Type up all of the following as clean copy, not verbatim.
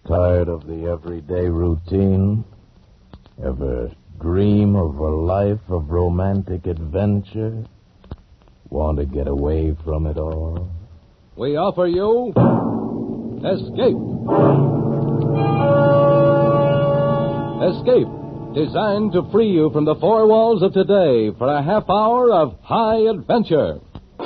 Tired of the everyday routine? Ever dream of a life of romantic adventure? Want to get away from it all? We offer you Escape. Escape, designed to free you from the four walls of today for a half hour of high adventure.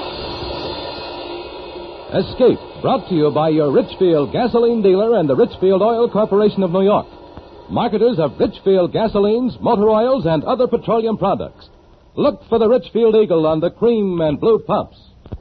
Escape, brought to you by your Richfield gasoline dealer and the Richfield Oil Corporation of New York. Marketers of Richfield gasolines, motor oils, and other petroleum products. Look for the Richfield Eagle on the cream and blue pumps.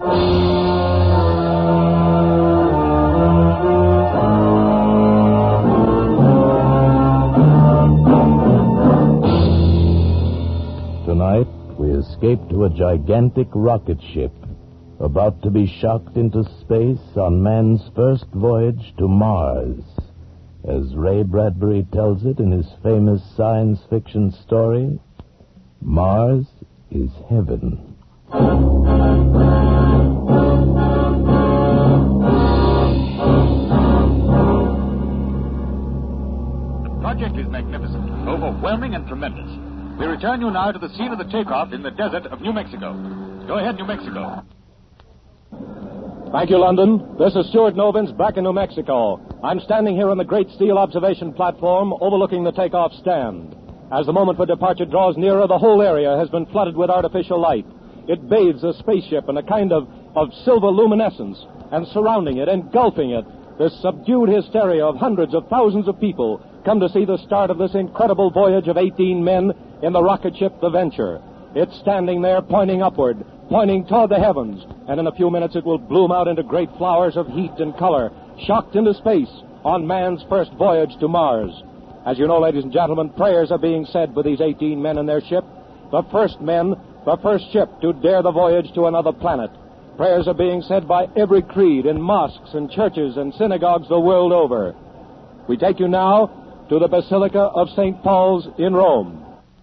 Tonight, we escape to a gigantic rocket ship about to be shocked into space on man's first voyage to Mars. As Ray Bradbury tells it in his famous science fiction story, Mars is heaven. The project is magnificent, overwhelming, and tremendous. We return you now to the scene of the takeoff in the desert of New Mexico. Go ahead, New Mexico. Thank you, London. This is Stuart Novins back in New Mexico. I'm standing here on the great steel observation platform overlooking the takeoff stand. As the moment for departure draws nearer, the whole area has been flooded with artificial light. It bathes the spaceship in a kind of silver luminescence, and surrounding it, engulfing it, this subdued hysteria of hundreds of thousands of people come to see the start of this incredible voyage of 18 men in the rocket ship The Venture. It's standing there pointing upward, pointing toward the heavens, and in a few minutes it will bloom out into great flowers of heat and color, shocked into space on man's first voyage to Mars. As you know, ladies and gentlemen, prayers are being said for these 18 men in their ship, the first men, the first ship to dare the voyage to another planet. Prayers are being said by every creed in mosques and churches and synagogues the world over. We take you now to the Basilica of St. Paul's in Rome.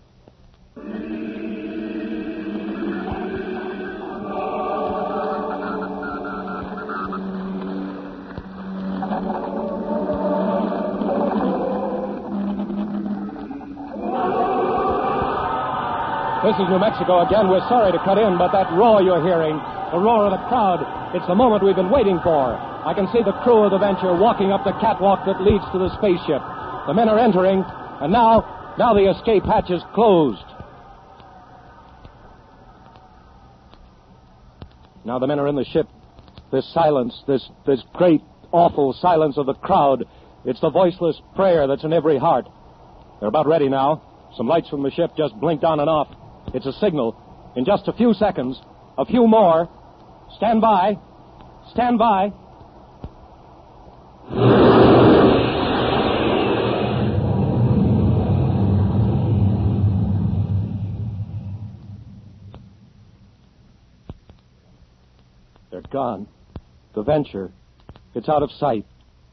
This is New Mexico again. We're sorry to cut in, but that roar you're hearing, the roar of the crowd, it's the moment we've been waiting for. I can see the crew of the Venture walking up the catwalk that leads to the spaceship. The men are entering, and now the escape hatch is closed. Now the men are in the ship. This silence, this great, awful silence of the crowd, it's the voiceless prayer that's in every heart. They're about ready now. Some lights from the ship just blinked on and off. It's a signal. In just a few seconds, a few more. Stand by. Stand by. They're gone. The Venture. It's out of sight.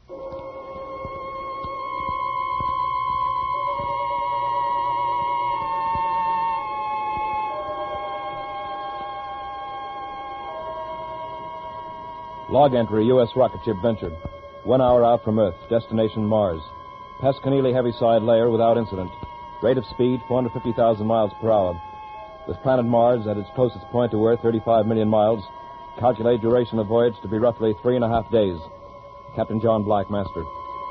Log entry, U.S. rocket ship Venture. 1 hour out from Earth. Destination Mars. Past Keneally Heaviside layer without incident. Rate of speed, 450,000 miles per hour. With planet Mars at its closest point to Earth, 35 million miles. Calculate duration of voyage to be roughly 3.5 days. Captain John Black, master.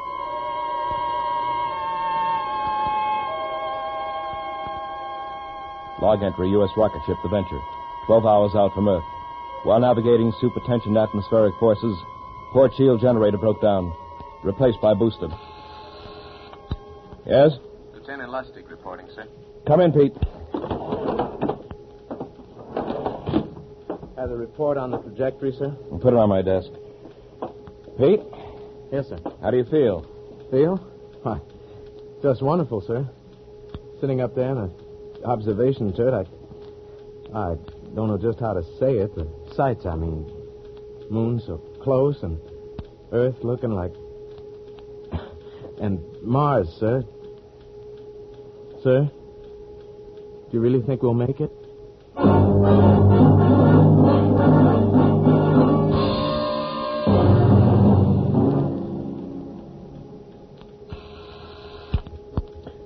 Log entry, U.S. rocket ship The Venture. 12 hours out from Earth. While navigating supertension atmospheric forces, port shield generator broke down. Replaced by booster. Yes? Lieutenant Lustig reporting, sir. Come in, Pete. Have a report on the trajectory, sir? I'll put it on my desk. Pete? Yes, sir. How do you feel? Feel? Why, just wonderful, sir. Sitting up there in an observation turret, I don't know just how to say it. The sights, I mean. Moon so close and Earth looking like... And Mars, sir. Sir? Do you really think we'll make it?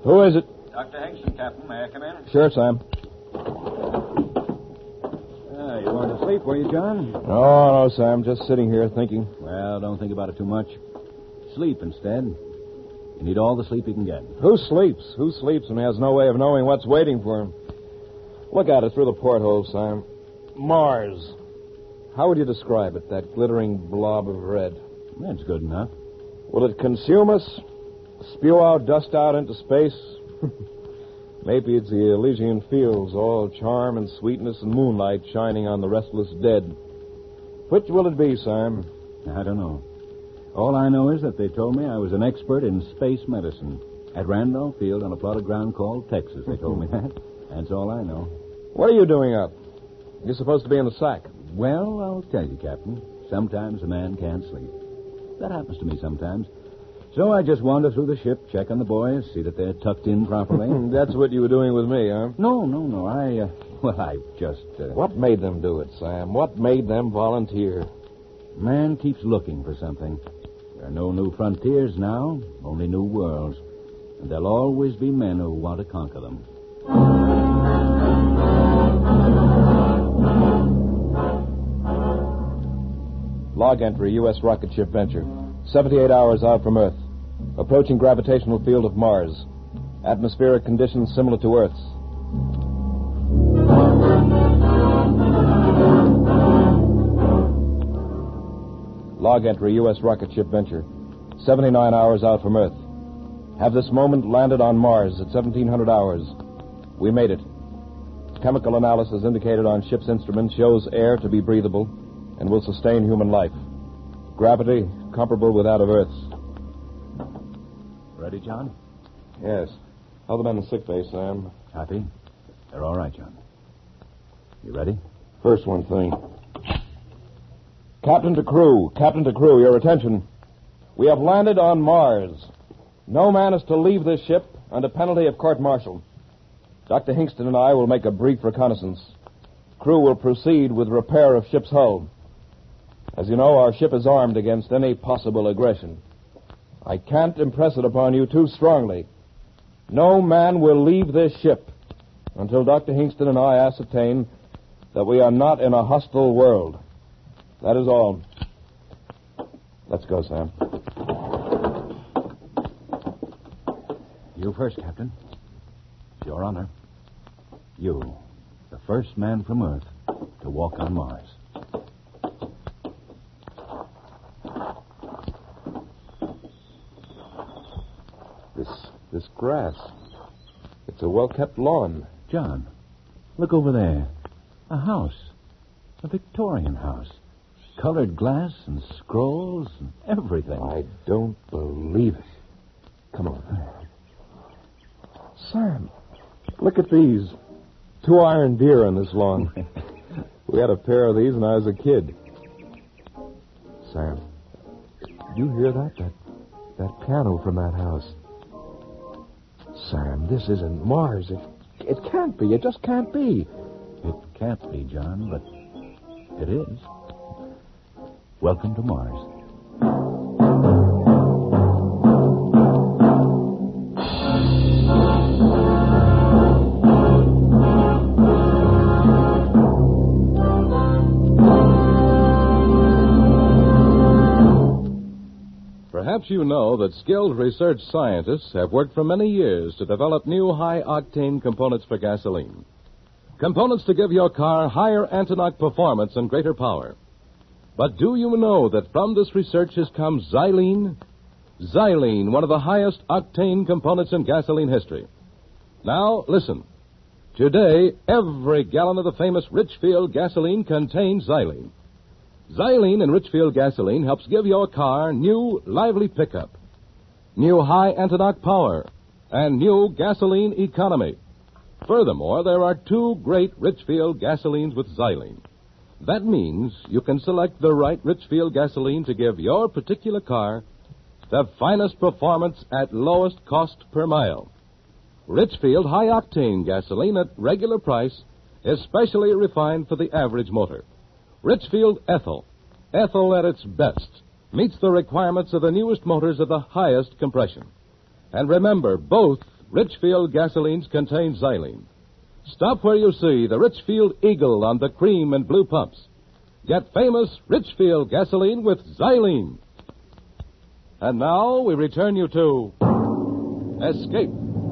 Who is it? Dr. Hingston, Captain. May I come in? Sure, Sam. You weren't asleep, were you, John? No, Sam. Just sitting here thinking. Well, don't think about it too much. Sleep instead. You need all the sleep you can get. Who sleeps? Who sleeps and has no way of knowing what's waiting for him? Look at it through the porthole, Sam. Mars. How would you describe it, that glittering blob of red? That's good enough. Will it consume us? Spew out dust out into space? Maybe it's the Elysian fields, all charm and sweetness and moonlight shining on the restless dead. Which will it be, Sam? I don't know. All I know is that they told me I was an expert in space medicine. At Randolph Field on a plot of ground called Texas, they told me that. That's all I know. What are you doing up? You're supposed to be in the sack. Well, I'll tell you, Captain. Sometimes a man can't sleep. That happens to me sometimes. So I just wander through the ship, check on the boys, see that they're tucked in properly. That's what you were doing with me, huh? No. I just... What made them do it, Sam? What made them volunteer? Man keeps looking for something. There are no new frontiers now, only new worlds. And there'll always be men who want to conquer them. Log entry, U.S. rocket ship Venture. 78 hours out from Earth. Approaching gravitational field of Mars. Atmospheric conditions similar to Earth's. Log entry, U.S. rocket ship Venture. 79 hours out from Earth. Have this moment landed on Mars at 1700 hours. We made it. Chemical analysis indicated on ship's instruments shows air to be breathable and will sustain human life. Gravity comparable with that of Earth's. Ready, John? Yes. How the men in sick bay, Sam? Happy? They're all right, John. You ready? First one thing. Captain to crew, your attention. We have landed on Mars. No man is to leave this ship under penalty of court-martial. Dr. Hingston and I will make a brief reconnaissance. Crew will proceed with repair of ship's hull. As you know, our ship is armed against any possible aggression. I can't impress it upon you too strongly. No man will leave this ship until Dr. Hingston and I ascertain that we are not in a hostile world. That is all. Let's go, Sam. You first, Captain. It's your honor. You, the first man from Earth to walk on Mars. This grass. It's a well-kept lawn. John, look over there. A house. A Victorian house. Colored glass and scrolls and everything. I don't believe it. Come on. Sam, look at these. 2 iron deer on this lawn. We had a pair of these when I was a kid. Sam, you hear that? That piano from that house. Sam, this isn't Mars. It can't be. It just can't be. It can't be, John, but it is. Welcome to Mars. Perhaps you know that skilled research scientists have worked for many years to develop new high-octane components for gasoline. Components to give your car higher anti-knock performance and greater power. But do you know that from this research has come xylene? Xylene, one of the highest octane components in gasoline history. Now, listen. Today, every gallon of the famous Richfield gasoline contains xylene. Xylene in Richfield gasoline helps give your car new, lively pickup, new high anti-knock power, and new gasoline economy. Furthermore, there are 2 great Richfield gasolines with xylene. That means you can select the right Richfield gasoline to give your particular car the finest performance at lowest cost per mile. Richfield high-octane gasoline at regular price is specially refined for the average motor. Richfield Ethyl. Ethyl at its best meets the requirements of the newest motors of the highest compression. And remember, both Richfield gasolines contain xylene. Stop where you see the Richfield Eagle on the cream and blue pumps. Get famous Richfield gasoline with xylene. And now we return you to Escape.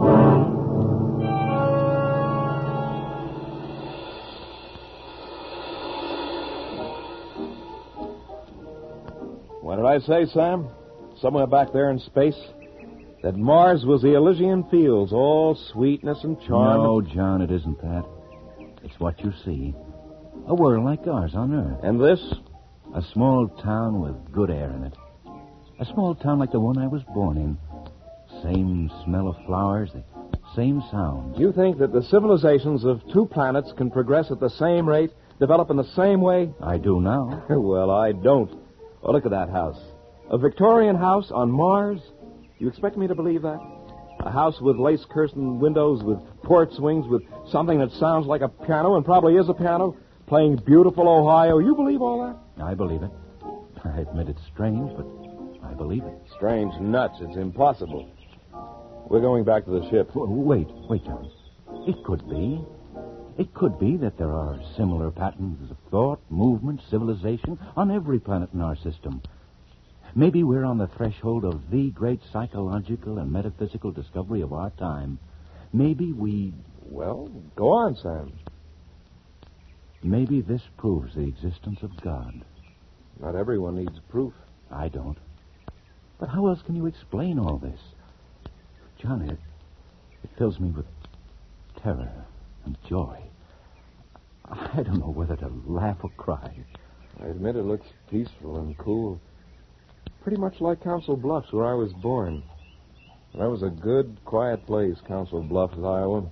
What did I say, Sam? Somewhere back there in space? That Mars was the Elysian fields, all sweetness and charm. No, John, it isn't that. It's what you see. A world like ours on Earth. And this? A small town with good air in it. A small town like the one I was born in. Same smell of flowers, the same sounds. You think that the civilizations of two planets can progress at the same rate, develop in the same way? I do now. Well, I don't. Oh, look at that house. A Victorian house on Mars? You expect me to believe that? A house with lace-curtained windows, with port swings, with something that sounds like a piano and probably is a piano, playing beautiful Ohio. You believe all that? I believe it. I admit it's strange, but I believe it. Strange nuts. It's impossible. We're going back to the ship. Wait, John. It could be. It could be that there are similar patterns of thought, movement, civilization on every planet in our system. Maybe we're on the threshold of the great psychological and metaphysical discovery of our time. Maybe we... Well, go on, Sam. Maybe this proves the existence of God. Not everyone needs proof. I don't. But how else can you explain all this? John, it fills me with terror and joy. I don't know whether to laugh or cry. I admit it looks peaceful and cool. Pretty much like Council Bluffs, where I was born. That was a good, quiet place, Council Bluffs, Iowa.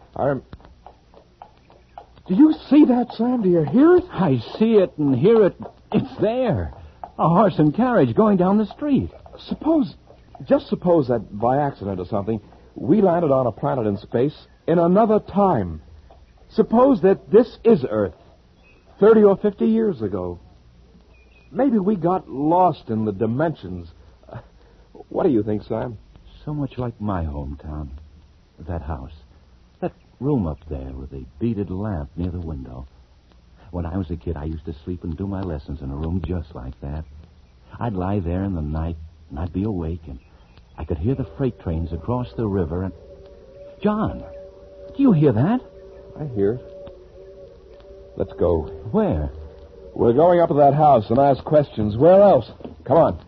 Do you see that, Sam? Do you hear it? I see it and hear it. It's there. A horse and carriage going down the street. Just suppose that by accident or something, we landed on a planet in space in another time. Suppose that this is Earth, 30 or 50 years ago. Maybe we got lost in the dimensions. What do you think, Sam? So much like my hometown. That house. That room up there with the beaded lamp near the window. When I was a kid, I used to sleep and do my lessons in a room just like that. I'd lie there in the night, and I'd be awake, and I could hear the freight trains across the river, and... John, do you hear that? I hear it. Let's go. Where? We're going up to that house and ask questions. Where else? Come on.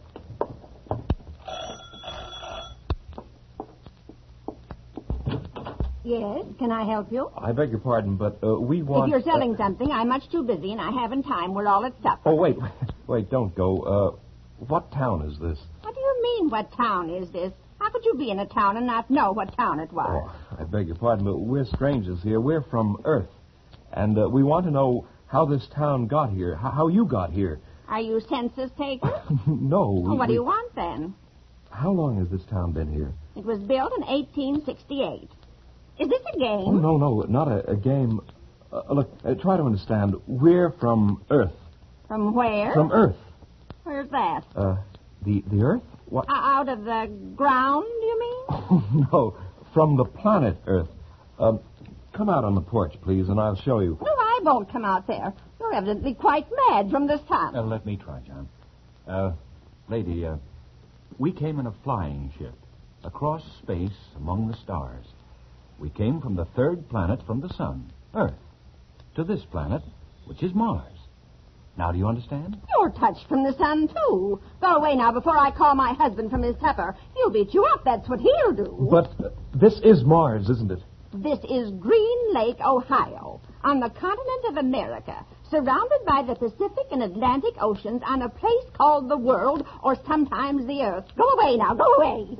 Yes, can I help you? I beg your pardon, but we want... If you're selling something, I'm much too busy and I haven't time. We're all at supper. Oh, wait, don't go. What town is this? What do you mean, what town is this? How could you be in a town and not know what town it was? Oh, I beg your pardon, but we're strangers here. We're from Earth. And we want to know how this town got here, how you got here. Are you census taker? No. Well, what do you want, then? How long has this town been here? It was built in 1868. Is this a game? Oh, no, not a game. Look, try to understand. We're from Earth. From where? From Earth. Where's that? The Earth? What? Out of the ground, do you mean? No, from the planet Earth. Come out on the porch, please, and I'll show you. No, I won't come out there. You're evidently quite mad from this town. Let me try, John. Lady, we came in a flying ship across space among the stars. We came from the third planet from the sun, Earth, to this planet, which is Mars. Now, do you understand? You're touched from the sun, too. Go away now before I call my husband from his supper. He'll beat you up. That's what he'll do. But this is Mars, isn't it? This is Green Lake, Ohio, on the continent of America, surrounded by the Pacific and Atlantic Oceans on a place called the world, or sometimes the Earth. Go away now. Go away.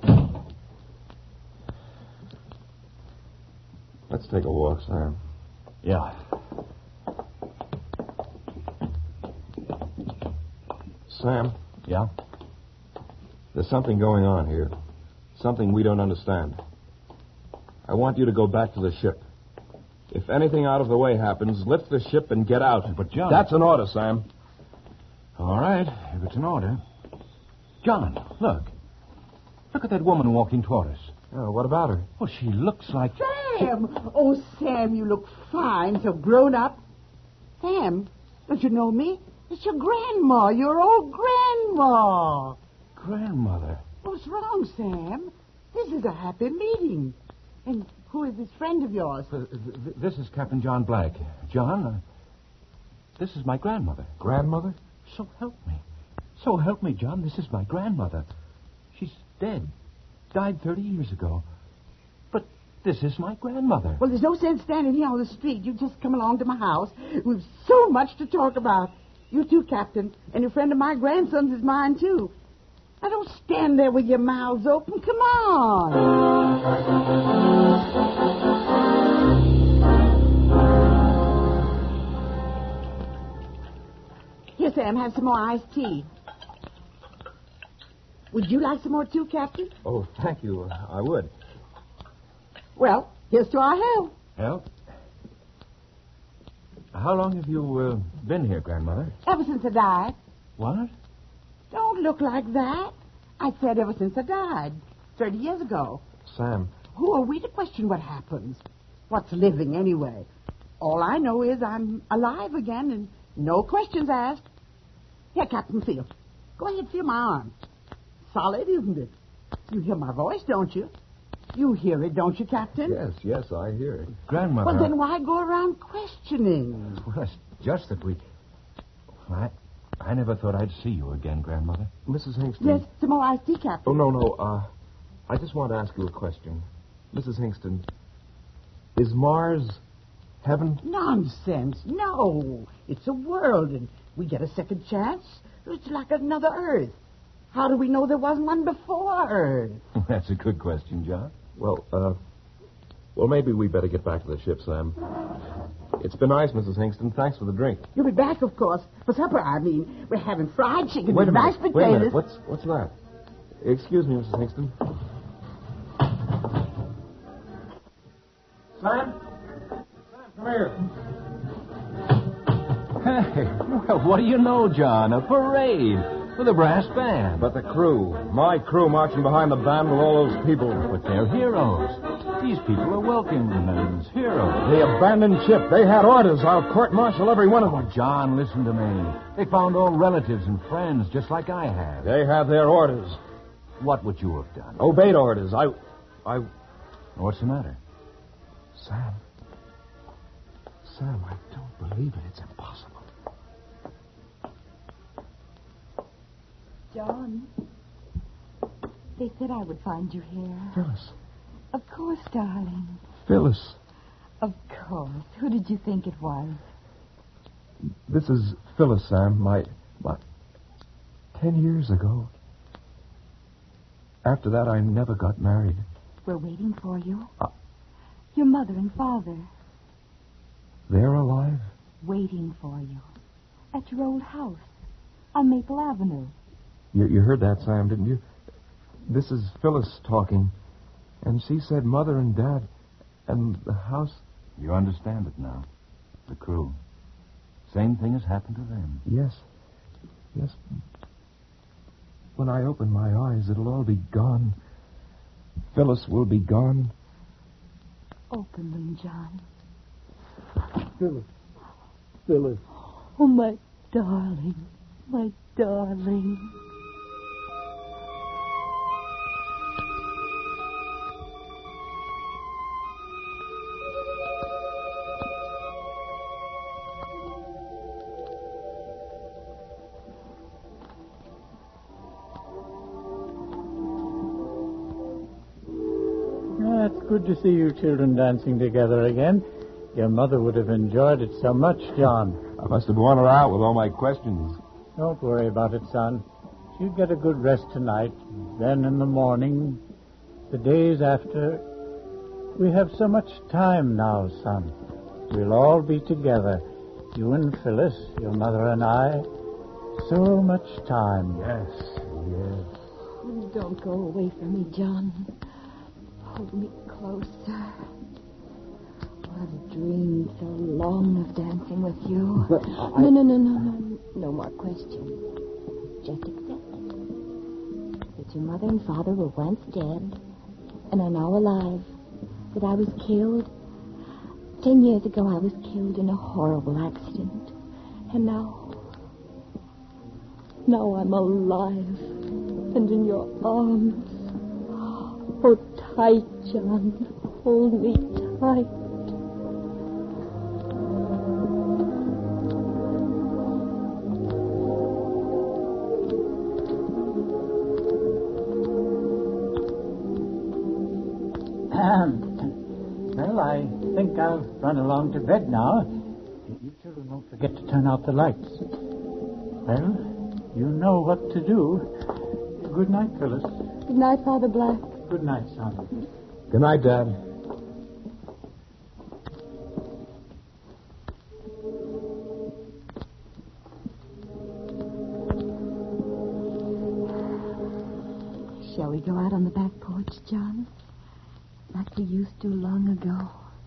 Let's take a walk, Sam. Yeah. Sam? Yeah? There's something going on here. Something we don't understand. I want you to go back to the ship. If anything out of the way happens, lift the ship and get out. But, John... That's an order, Sam. All right, if it's an order. John, look. Look at that woman walking toward us. Oh, what about her? Well, she looks like... Sam! Oh, Sam, you look fine, so grown up. Sam, don't you know me? It's your grandma, your old grandma. Grandmother. What's wrong, Sam? This is a happy meeting. And who is this friend of yours? This is Captain John Black. John, this is my grandmother. Grandmother? So help me. So help me, John. This is my grandmother. She's dead. Died 30 years ago. But this is my grandmother. Well, there's no sense standing here on the street. You just come along to my house. We've so much to talk about. You too, Captain. And your friend of my grandson's is mine, too. Now, don't stand there with your mouths open. Come on. Here, Sam, have some more iced tea. Would you like some more, too, Captain? Oh, thank you. I would. Well, here's to our health. Well, how long have you been here, Grandmother? Ever since I died. What? Don't look like that. I said ever since I died. 30 years ago. Sam. Who are we to question what happens? What's living, anyway? All I know is I'm alive again and no questions asked. Here, Captain, feel. Go ahead, feel my arm. Solid, isn't it? You hear my voice, don't you? You hear it, don't you, Captain? Yes, I hear it. Grandmother... Well, then why go around questioning? Well, it's just that we... I never thought I'd see you again, Grandmother. Mrs. Hingston. Yes, some more iced tea, Captain. Oh, no. I just want to ask you a question. Mrs. Hingston, is Mars heaven? Nonsense. No. It's a world, and we get a second chance. It's like another Earth. How do we know there wasn't one before Earth? That's a good question, John. Well, maybe we better get back to the ship, Sam. It's been nice, Mrs. Hingston. Thanks for the drink. You'll be back, of course. For supper, I mean. We're having fried chicken Wait with a minute. mashed potatoes. Wait a minute. What's that? Excuse me, Mrs. Hingston. Sam? Come here. Hey, well, what do you know, John? A parade with a brass band. But the crew, my crew marching behind the band with all those people. But they're heroes. These people are welcoming them as heroes. The abandoned ship, they had orders. I'll court-martial every one of them. Oh, John, listen to me. They found old relatives and friends just like I have. They have their orders. What would you have done? Obeyed orders. I... What's the matter? Sam, I don't believe it. It's impossible. John, they said I would find you here. Phyllis. Of course, darling. Phyllis. Of course. Who did you think it was? This is Phyllis, Sam. My 10 years ago. After that, I never got married. We're waiting for you. Your mother and father. They're alive? Waiting for you. At your old house. On Maple Avenue. You heard that, Sam, didn't you? This is Phyllis talking. And she said Mother and Dad and the house... You understand it now. The crew. Same thing has happened to them. Yes. When I open my eyes, it'll all be gone. Phyllis will be gone. Open them, John. Phyllis. Oh, my darling. My darling. It's good to see you children dancing together again. Your mother would have enjoyed it so much, John. I must have worn her out with all my questions. Don't worry about it, son. She'll get a good rest tonight. Then in the morning, the days after... We have so much time now, son. We'll all be together. You and Phyllis, your mother and I. So much time. Yes. Don't go away from me, John. Hold me closer. I've dreamed so long of dancing with you. No. No more questions. Just accept it. That your mother and father were once dead, and are now alive. That I was killed. 10 years ago, I was killed in a horrible accident. And now I'm alive and in your arms. Hold tight, John. Hold me tight. Well, I think I'll run along to bed now. You children won't forget to turn out the lights. Well, you know what to do. Good night, Phyllis. Good night, Father Black. Good night, son. Good night, Dad. Shall we go out on the back porch, John? Like we used to long ago.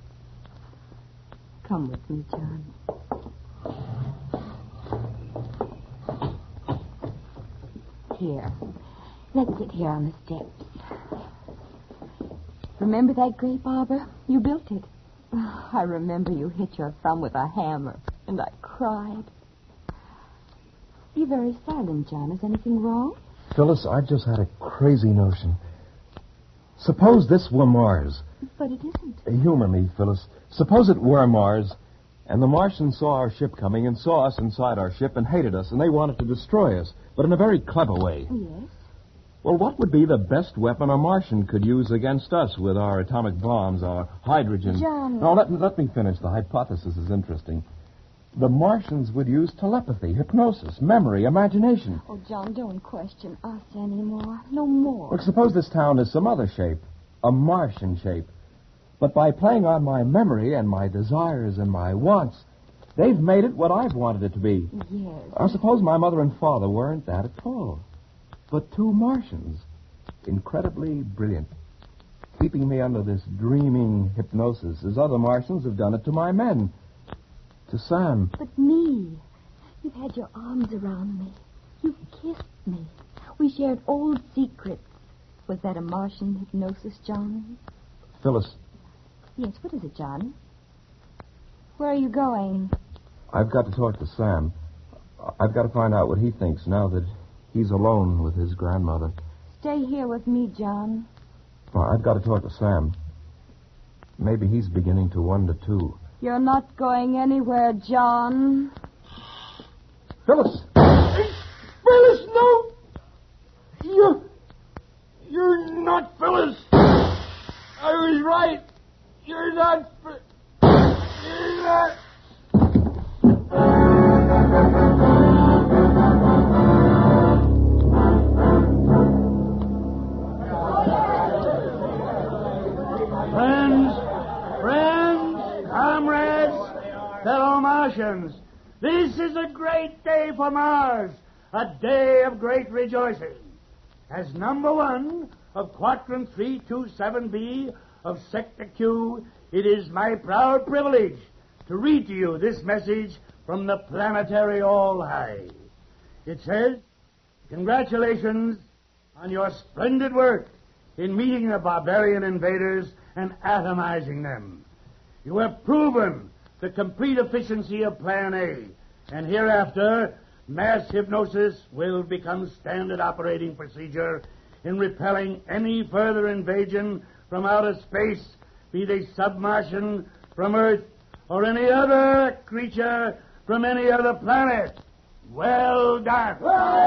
Come with me, John. Here. Let's sit here on the steps. Remember that grape arbor? You built it. Oh, I remember you hit your thumb with a hammer, and I cried. You're very silent, John. Is anything wrong? Phyllis, I just had a crazy notion. Suppose this were Mars. But it isn't. Humor me, Phyllis. Suppose it were Mars, and the Martians saw our ship coming and saw us inside our ship and hated us, and they wanted to destroy us, but in a very clever way. Yes? Well, what would be the best weapon a Martian could use against us with our atomic bombs, our hydrogen? John. No, let me finish. The hypothesis is interesting. The Martians would use telepathy, hypnosis, memory, imagination. Oh, John, don't question us anymore. No more. Look, suppose this town is some other shape, a Martian shape. But by playing on my memory and my desires and my wants, they've made it what I've wanted it to be. Yes. Now, suppose my mother and father weren't that at all, but two Martians, incredibly brilliant, keeping me under this dreaming hypnosis as other Martians have done it to my men. To Sam. But me. You've had your arms around me. You've kissed me. We shared old secrets. Was that a Martian hypnosis, John? Phyllis. Yes, what is it, John? Where are you going? I've got to talk to Sam. I've got to find out what he thinks now that he's alone with his grandmother. Stay here with me, John. Well, I've got to talk to Sam. Maybe he's beginning to wonder, too. You're not going anywhere, John. Phyllis! Phyllis, no! You're not Phyllis! I was right. You're not... You're not... Friends, comrades, fellow Martians, this is a great day for Mars, a day of great rejoicing. As number one of Quadrant 327B of Sector Q, it is my proud privilege to read to you this message from the planetary All-High. It says, congratulations on your splendid work in meeting the barbarian invaders and atomizing them. You have proven the complete efficiency of Plan A, and hereafter, mass hypnosis will become standard operating procedure in repelling any further invasion from outer space, be they submartian, from Earth, or any other creature from any other planet. Well done.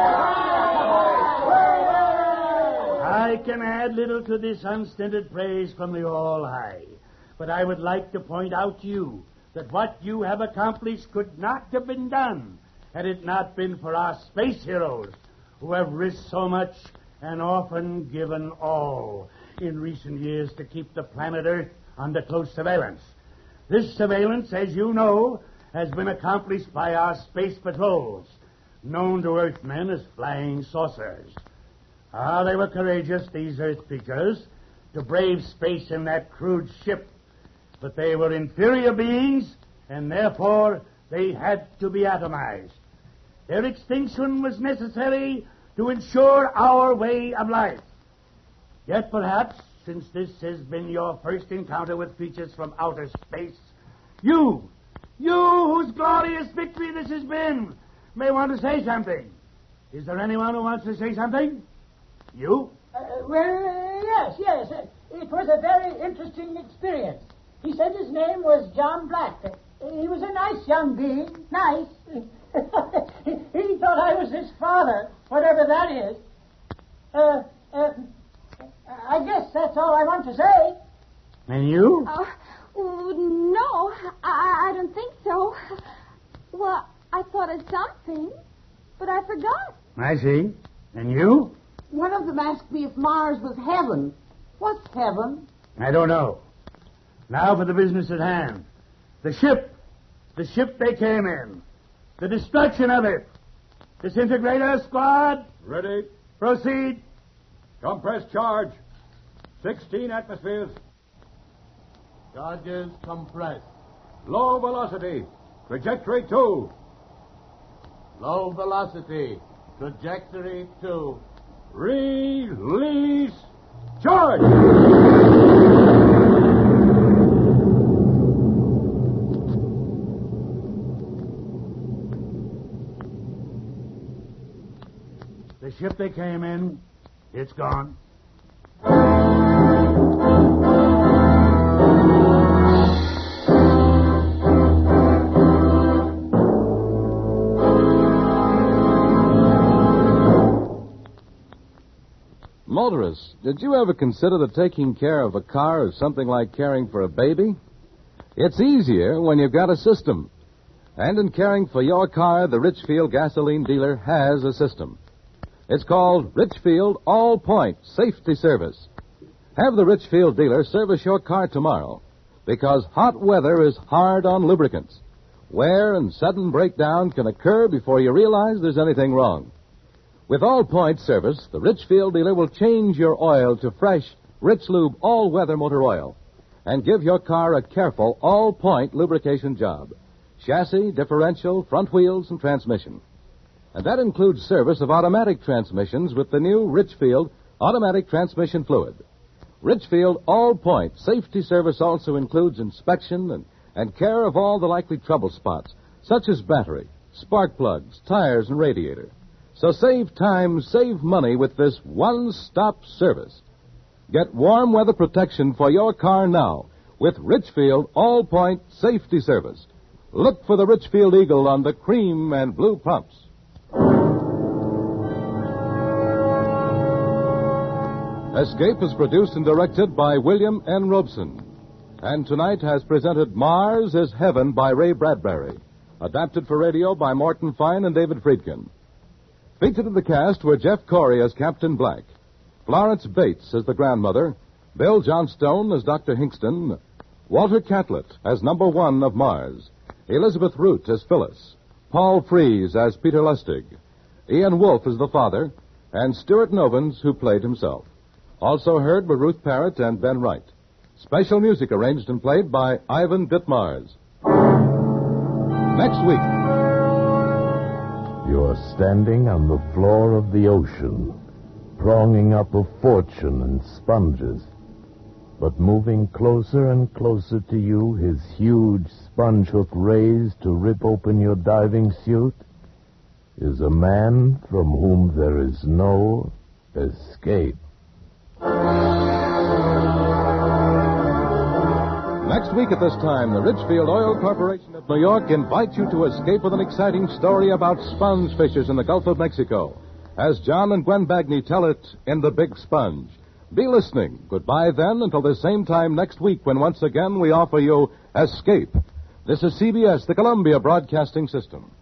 I can add little to this unstinted praise from the All-High, but I would like to point out to you that what you have accomplished could not have been done had it not been for our space heroes who have risked so much and often given all in recent years to keep the planet Earth under close surveillance. This surveillance, as you know, has been accomplished by our space patrols, known to Earthmen as flying saucers. They were courageous, these Earth creatures, to brave space in that crude ship. But they were inferior beings, and therefore they had to be atomized. Their extinction was necessary to ensure our way of life. Yet perhaps since this has been your first encounter with creatures from outer space, you whose glorious victory this has been, may want to say something. Is there anyone who wants to say something? You? Yes. It was a very interesting experience. He said his name was John Black. He was a nice young being. Nice. He thought I was his father, whatever that is. I guess that's all I want to say. And you? No, I don't think so. Well, I thought of something, but I forgot. I see. And you? One of them asked me if Mars was heaven. What's heaven? I don't know. Now for the business at hand. The ship they came in. The destruction of it. Disintegrator squad. Ready. Proceed. Compress charge. 16 atmospheres. Charges compressed. Low velocity. Trajectory 2. Low velocity. Trajectory 2. Release. Charge! The ship they came in, it's gone. Motorists, did you ever consider that taking care of a car is something like caring for a baby? It's easier when you've got a system. And in caring for your car, the Richfield gasoline dealer has a system. It's called Richfield All-Point Safety Service. Have the Richfield dealer service your car tomorrow, because hot weather is hard on lubricants. Wear and sudden breakdown can occur before you realize there's anything wrong. With All-Point service, the Richfield dealer will change your oil to fresh, Rich Lube all-weather motor oil and give your car a careful All-Point lubrication job. Chassis, differential, front wheels, and transmission. And that includes service of automatic transmissions with the new Richfield automatic transmission fluid. Richfield All-Point Safety Service also includes inspection and care of all the likely trouble spots, such as battery, spark plugs, tires, and radiator. So save time, save money with this one-stop service. Get warm weather protection for your car now with Richfield All-Point Safety Service. Look for the Richfield Eagle on the cream and blue pumps. Escape is produced and directed by William N. Robeson. And tonight has presented Mars is Heaven by Ray Bradbury. Adapted for radio by Morton Fine and David Friedkin. Featured in the cast were Jeff Corey as Captain Black, Florence Bates as the grandmother, Bill Johnstone as Dr. Hingston, Walter Catlett as number 1 of Mars, Elizabeth Root as Phyllis, Paul Frees as Peter Lustig, Ian Wolfe as the father, and Stuart Novins, who played himself. Also heard were Ruth Parrott and Ben Wright. Special music arranged and played by Ivan Ditmars. Next week. You're standing on the floor of the ocean, pronging up a fortune in sponges. But moving closer and closer to you, his huge sponge hook raised to rip open your diving suit, is a man from whom there is no escape. Next week at this time, the Richfield Oil Corporation of New York invites you to escape with an exciting story about sponge fishers in the Gulf of Mexico, as John and Gwen Bagney tell it in The Big Sponge. Be listening. Goodbye then until the same time next week when once again we offer you Escape. This is CBS, the Columbia Broadcasting System.